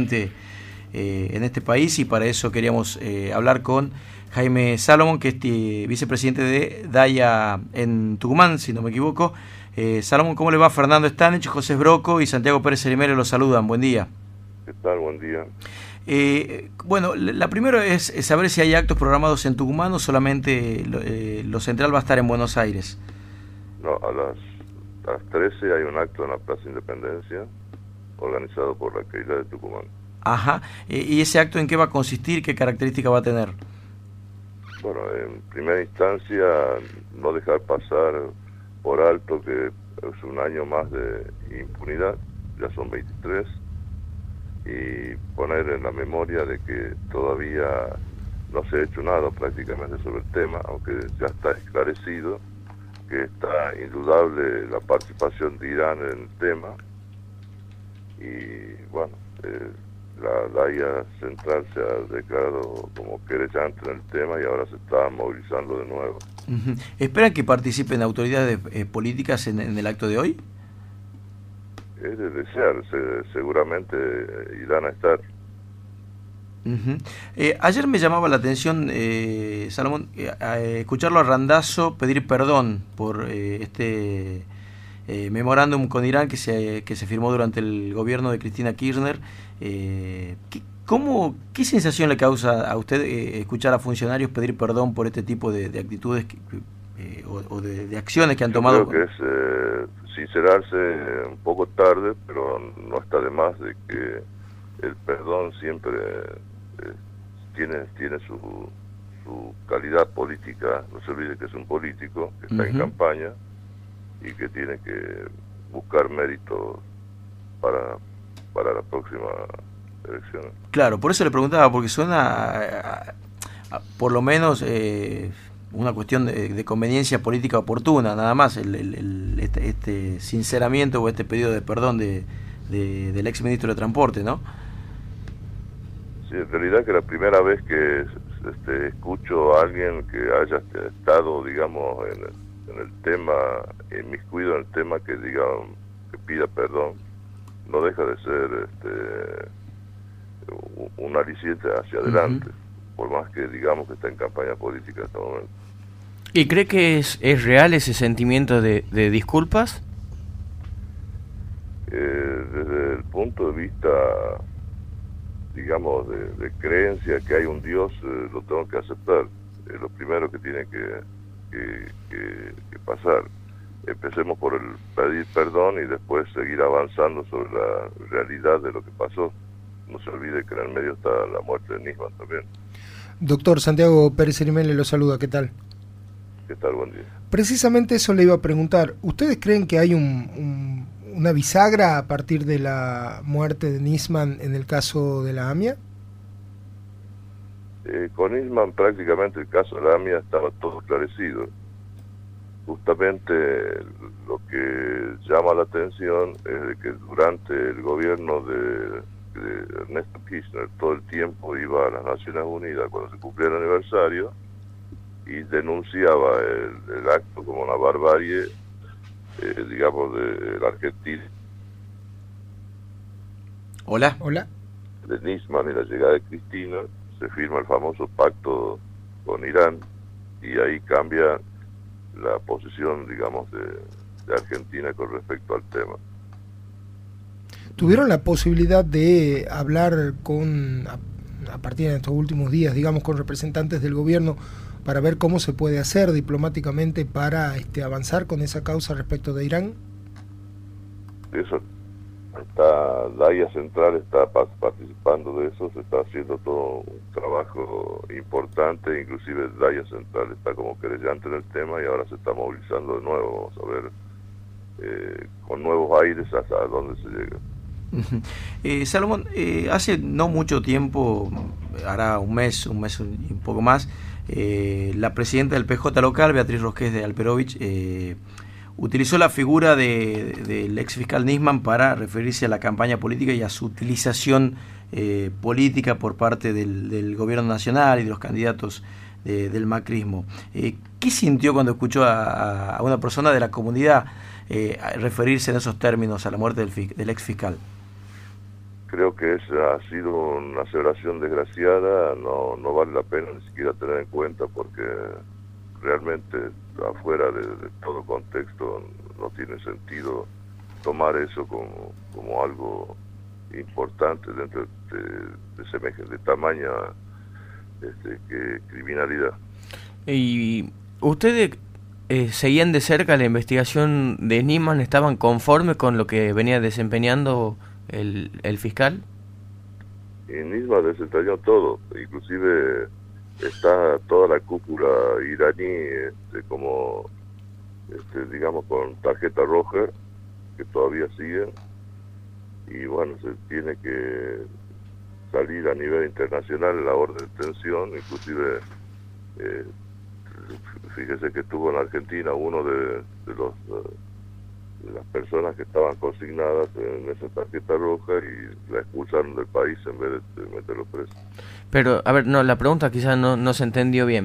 presidente en este país, y para eso queríamos hablar con Jaime Salomón, que es vicepresidente de DAIA en Tucumán, si no me equivoco. Salomón, ¿cómo le va? Fernando Stanich, José Broco y Santiago Pérez Elimere los saludan. Buen día. ¿Qué tal? Buen día. Bueno, la primera es saber si hay actos programados en Tucumán o solamente lo central va a estar en Buenos Aires. No, a las 13 hay un acto en la Plaza Independencia organizado por la Queila de Tucumán. Ajá. ¿Y ese acto en qué va a consistir? ¿Qué característica va a tener? Bueno, en primera instancia, no dejar pasar por alto que es un año más de impunidad, ya son 23, y poner en la memoria de que todavía no se ha hecho nada prácticamente sobre el tema, aunque ya está esclarecido que está indudable la participación de Irán en el tema. Y bueno, la DAIA central se ha declarado como querellante en el tema y ahora se está movilizando de nuevo. Uh-huh. ¿Esperan que participen autoridades políticas en el acto de hoy? Es de desear, seguramente irán a estar. Uh-huh. Ayer me llamaba la atención, Salomón, escucharlo a Randazzo pedir perdón por este memorándum con Irán que se firmó durante el gobierno de Cristina Kirchner. ¿Qué sensación le causa a usted escuchar a funcionarios pedir perdón por este tipo de actitudes o de acciones que han tomado? Creo que es sincerarse un poco tarde, pero no está de más de que el perdón siempre tiene su calidad política. No se olvide que es un político que está en campaña y que tiene que buscar méritos para la próxima elección. Claro, por eso le preguntaba, porque suena por lo menos una cuestión de conveniencia política oportuna, nada más este sinceramiento o este pedido de perdón del ex ministro de Transporte, ¿no? Sí, en realidad que la primera vez que escucho a alguien que haya estado, digamos, en el tema, inmiscuido en el tema, que diga, que pida perdón, no deja de ser un aliciente hacia adelante, por más que digamos que está en campaña política en este momento. ¿Y cree que es real ese sentimiento de disculpas? Desde el punto de vista, digamos, de creencia que hay un Dios, lo tengo que aceptar. Es lo primero que tiene que pasar. Empecemos por el pedir perdón y después seguir avanzando sobre la realidad de lo que pasó. No se olvide que en el medio está la muerte de Nisman también. Doctor Santiago Pérez Elimere lo saluda, ¿qué tal? ¿Qué tal? Buen día. Precisamente eso le iba a preguntar. ¿Ustedes creen que hay una bisagra a partir de la muerte de Nisman en el caso de la AMIA? Con Nisman prácticamente el caso de la AMIA estaba todo esclarecido. Justamente lo que llama la atención es de que durante el gobierno de Ernesto Kirchner todo el tiempo iba a las Naciones Unidas cuando se cumplía el aniversario y denunciaba el acto como una barbarie, digamos, de la Argentina. Hola. De Nisman y la llegada de Cristina, se firma el famoso pacto con Irán y ahí cambia la posición, digamos, de Argentina con respecto al tema. ¿Tuvieron la posibilidad de hablar a partir de estos últimos días, digamos, con representantes del gobierno para ver cómo se puede hacer diplomáticamente para avanzar con esa causa respecto de Irán? Eso DAIA Central está participando de eso, se está haciendo todo un trabajo importante, inclusive DAIA Central está como querellante en el tema y ahora se está movilizando de nuevo. Vamos a ver con nuevos aires hasta dónde se llega. Salomón, hace no mucho tiempo, hará un mes y un poco más, la presidenta del PJ local, Beatriz Rosqués de Alperovich, utilizó la figura del ex fiscal Nisman para referirse a la campaña política y a su utilización política por parte del gobierno nacional y de los candidatos del macrismo. ¿Qué sintió cuando escuchó a una persona de la comunidad referirse en esos términos a la muerte del ex fiscal? creo que ha sido una celebración desgraciada, no vale la pena ni siquiera tener en cuenta porque realmente afuera de todo contexto no tiene sentido tomar eso como algo importante dentro de tamaña criminalidad. ¿Y ustedes seguían de cerca la investigación de Nisman? ¿Estaban conformes con lo que venía desempeñando el fiscal? Y Nisman desempeñó todo, inclusive está toda la cúpula iraní como digamos con tarjeta roja, que todavía siguen, y bueno, se tiene que salir a nivel internacional la orden de detención, inclusive fíjese que estuvo en Argentina uno de las personas que estaban consignadas en esa tarjeta roja y la expulsaron del país en vez de meterlo preso. Pero, a ver, no, la pregunta quizás no se entendió bien.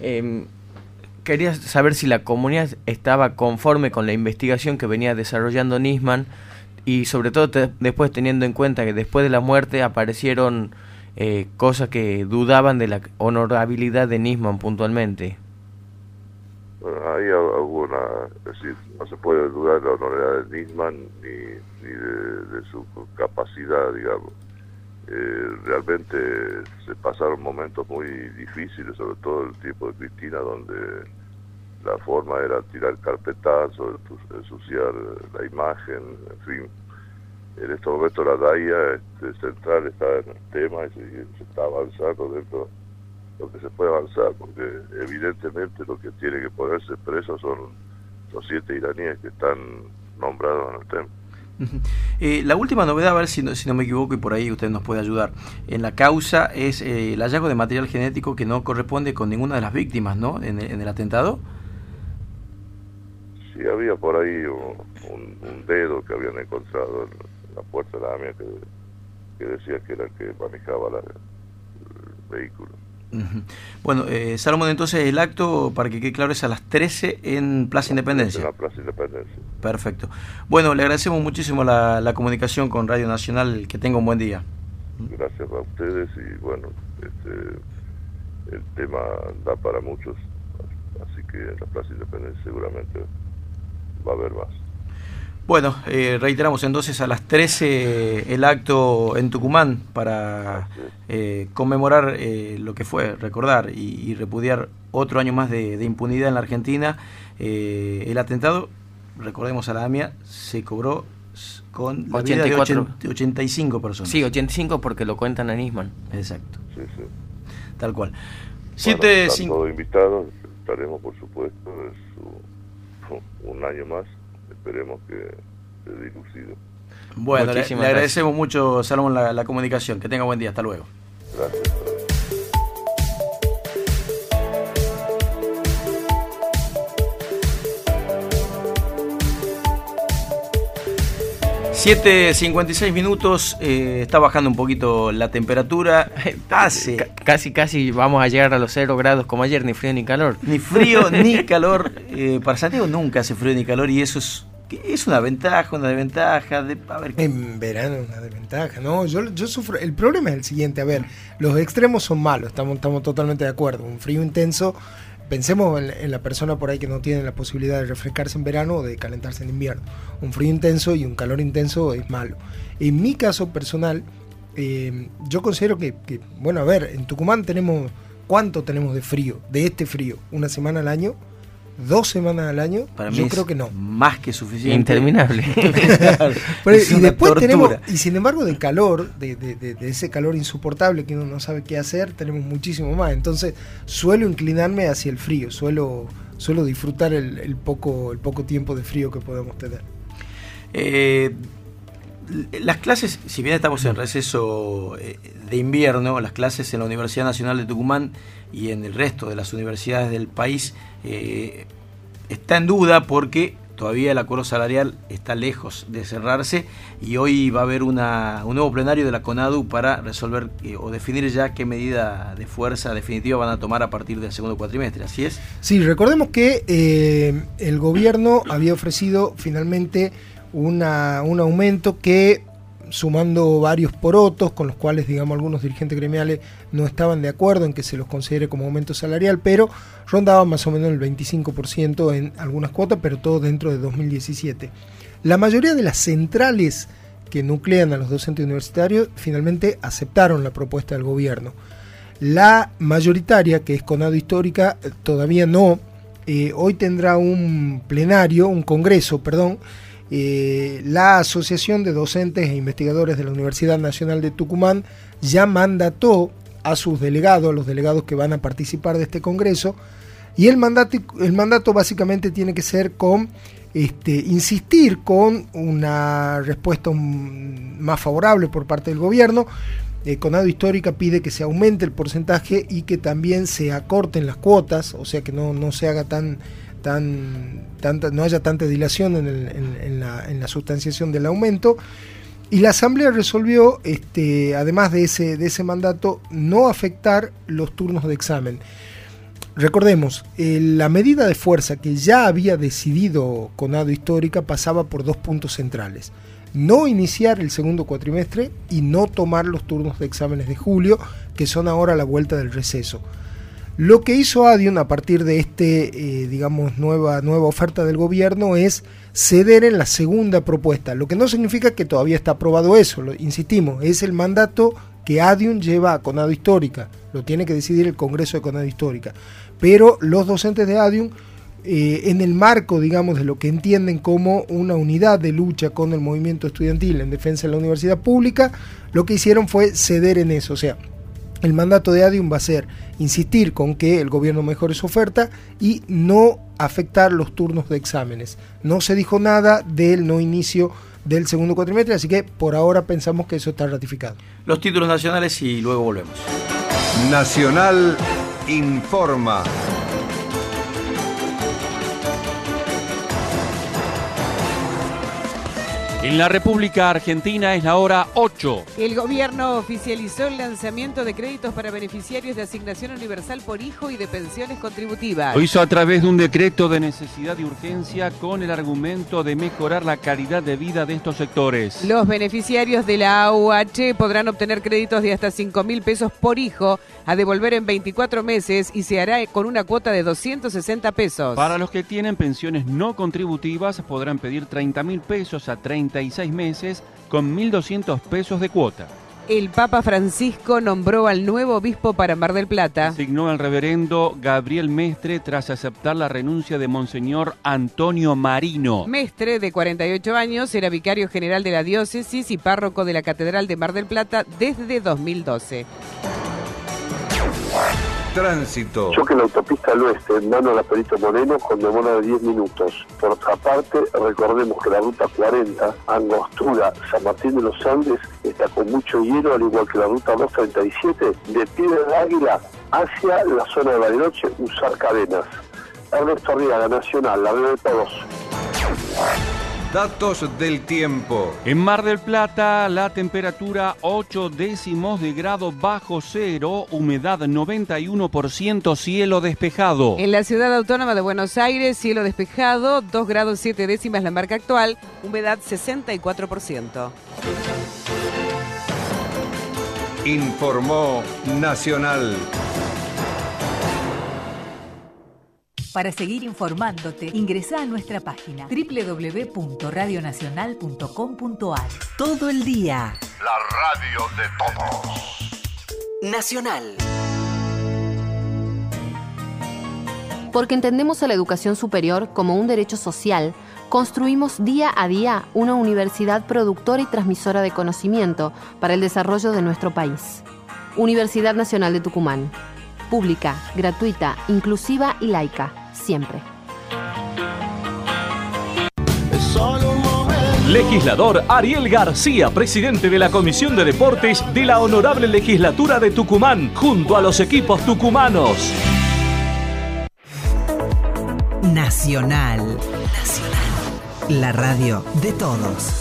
Quería saber si la comunidad estaba conforme con la investigación que venía desarrollando Nisman y sobre todo después teniendo en cuenta que después de la muerte aparecieron cosas que dudaban de la honorabilidad de Nisman puntualmente. Bueno, ahí hubo es decir, no se puede dudar de la honorabilidad de Nisman ni de su capacidad, digamos. Realmente se pasaron momentos muy difíciles, sobre todo el tiempo de Cristina, donde la forma era tirar carpetazo, ensuciar la imagen, en fin. En este momento la DAIA central está en el tema y se está avanzando dentro de lo que se puede avanzar, porque evidentemente lo que tiene que ponerse preso son los 7 iraníes que están nombrados en el tema. La última novedad, a ver si no me equivoco y por ahí usted nos puede ayudar, en la causa es el hallazgo de material genético que no corresponde con ninguna de las víctimas, ¿no? En el atentado. Sí, había por ahí un dedo que habían encontrado en la puerta de la AMIA que decía que era el que manejaba el vehículo. Bueno, Salomón, entonces el acto, para que quede claro, es a las 13 en Plaza Independencia. En la Plaza Independencia. Perfecto. Bueno, le agradecemos muchísimo la comunicación con Radio Nacional. Que tenga un buen día. Gracias a ustedes y bueno, el tema da para muchos, así que en la Plaza Independencia seguramente va a haber más. Bueno, reiteramos entonces a las 13 el acto en Tucumán para conmemorar lo que fue, recordar y repudiar otro año más de impunidad en la Argentina. El atentado, recordemos a la AMIA, se cobró con la 84. vida de 85 personas. Sí, 85 porque lo cuentan a Nisman. Exacto. Sí. Tal cual. Bueno, están todos invitados, estaremos por supuesto, un año más. Esperemos que se dilucide. Bueno, le agradecemos mucho, Salomón, la comunicación. Que tenga buen día. Hasta luego. Gracias. 7:56 minutos, está bajando un poquito la temperatura. Casi vamos a llegar a los 0 grados como ayer, ni frío ni calor. Ni frío ni calor. Para Santiago nunca hace frío ni calor y eso es una ventaja, una desventaja. A ver, en verano una desventaja, ¿no? Yo sufro. El problema es el siguiente, a ver, los extremos son malos, estamos totalmente de acuerdo. Un frío intenso. Pensemos en la persona por ahí que no tiene la posibilidad de refrescarse en verano o de calentarse en invierno. Un frío intenso y un calor intenso es malo. En mi caso personal, yo considero que, bueno, a ver, en Tucumán ¿cuánto tenemos de frío? De este frío, ¿una semana al año? 2 semanas al año, para yo mí creo que no. Más que suficiente. Interminable. Y después tenemos, y sin embargo de calor, de ese calor insoportable que uno no sabe qué hacer, tenemos muchísimo más. Entonces suelo inclinarme hacia el frío, suelo disfrutar el poco tiempo de frío que podemos tener. Las clases, si bien estamos en receso de invierno, las clases en la Universidad Nacional de Tucumán y en el resto de las universidades del país está en duda porque todavía el acuerdo salarial está lejos de cerrarse y hoy va a haber un nuevo plenario de la CONADU para resolver o definir ya qué medida de fuerza definitiva van a tomar a partir del segundo cuatrimestre. ¿Así es? Sí, recordemos que el gobierno había ofrecido finalmente un aumento que sumando varios porotos con los cuales, digamos, algunos dirigentes gremiales no estaban de acuerdo en que se los considere como aumento salarial, pero rondaban más o menos el 25% en algunas cuotas, pero todo dentro de 2017. La mayoría de las centrales que nuclean a los docentes universitarios finalmente aceptaron la propuesta del gobierno. La mayoritaria, que es Conado Histórica, todavía no. Hoy tendrá un congreso, la Asociación de Docentes e Investigadores de la Universidad Nacional de Tucumán ya mandató a sus delegados, a los delegados que van a participar de este congreso, y el mandato básicamente tiene que ser con insistir con una respuesta más favorable por parte del gobierno. Conado Histórica pide que se aumente el porcentaje y que también se acorten las cuotas, o sea que no se haga no haya tanta dilación en la sustanciación del aumento. Y la Asamblea resolvió, además de ese mandato, no afectar los turnos de examen. Recordemos, la medida de fuerza que ya había decidido Conado Histórica pasaba por 2 puntos centrales: no iniciar el segundo cuatrimestre y no tomar los turnos de exámenes de julio, que son ahora la vuelta del receso. Lo que hizo Adium a partir de nueva oferta del gobierno es ceder en la segunda propuesta, lo que no significa que todavía está aprobado eso, insistimos, es el mandato que Adium lleva a Conado Histórica, lo tiene que decidir el Congreso de Conado Histórica, pero los docentes de Adium, en el marco, digamos, de lo que entienden como una unidad de lucha con el movimiento estudiantil en defensa de la universidad pública, lo que hicieron fue ceder en eso. O sea, el mandato de Adium va a ser insistir con que el gobierno mejore su oferta y no afectar los turnos de exámenes. No se dijo nada del no inicio del segundo cuatrimestre, así que por ahora pensamos que eso está ratificado. Los títulos nacionales y luego volvemos. Nacional informa. En la República Argentina es la hora 8. El gobierno oficializó el lanzamiento de créditos para beneficiarios de asignación universal por hijo y de pensiones contributivas. Lo hizo a través de un decreto de necesidad y urgencia con el argumento de mejorar la calidad de vida de estos sectores. Los beneficiarios de la AUH podrán obtener créditos de hasta 5.000 pesos por hijo a devolver en 24 meses y se hará con una cuota de 260 pesos. Para los que tienen pensiones no contributivas podrán pedir 30.000 pesos a 36 meses con 1.200 pesos de cuota. El Papa Francisco nombró al nuevo obispo para Mar del Plata. Designó al reverendo Gabriel Mestre tras aceptar la renuncia de Monseñor Antonio Marino. Mestre, de 48 años, era vicario general de la diócesis y párroco de la Catedral de Mar del Plata desde 2012. Tránsito. Choque en la autopista al oeste, en mano a la Perito Moreno, con demora de 10 minutos. Por otra parte, recordemos que la ruta 40, Angostura, San Martín de los Andes, está con mucho hielo, al igual que la ruta 237, de Piedra del Águila hacia la zona de Bariloche, usar cadenas. Ernesto Arriaga, Nacional, la veo de todos. Datos del tiempo. En Mar del Plata, la temperatura 8 décimos de grado bajo cero, humedad 91%, cielo despejado. En la ciudad autónoma de Buenos Aires, cielo despejado, 2 grados 7 décimas la marca actual, humedad 64%. Informó Nacional. Para seguir informándote, ingresá a nuestra página www.radionacional.com.ar. Todo el día. La radio de todos. Nacional. Porque entendemos a la educación superior como un derecho social, construimos día a día una universidad productora y transmisora de conocimiento para el desarrollo de nuestro país. Universidad Nacional de Tucumán. Pública, gratuita, inclusiva y laica. Siempre. Legislador Ariel García, presidente de la Comisión de Deportes de la Honorable Legislatura de Tucumán, junto a los equipos tucumanos. Nacional. La radio de todos.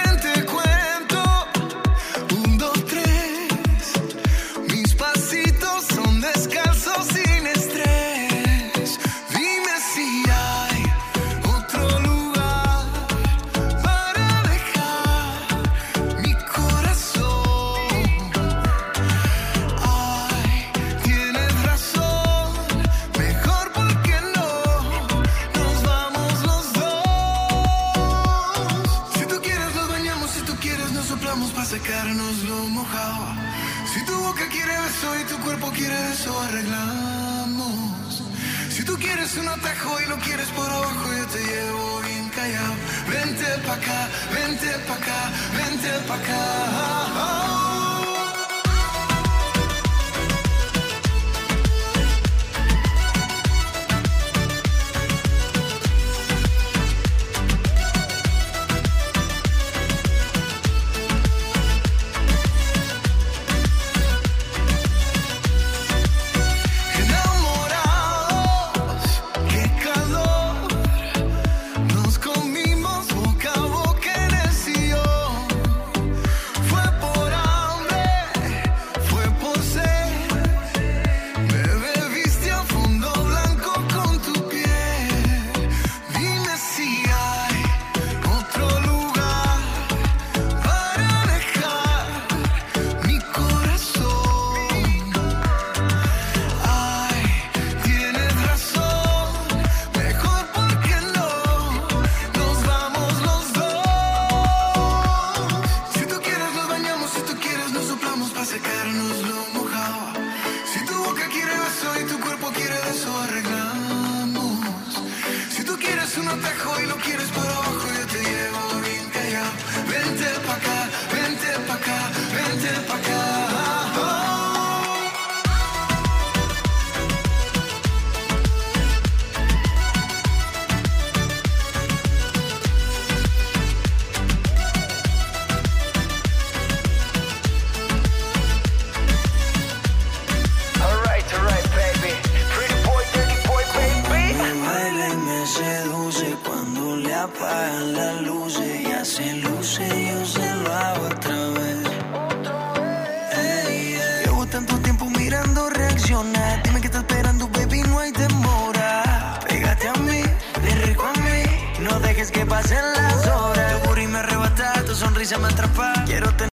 Mis pasitos quieres un atajo y lo quieres por abajo, yo te llevo bien callado. Vente pa' acá, vente pa' acá, vente pa' acá. Que pasen las horas, tu burro y me arrebata, tu sonrisa me atrapa. Quiero tener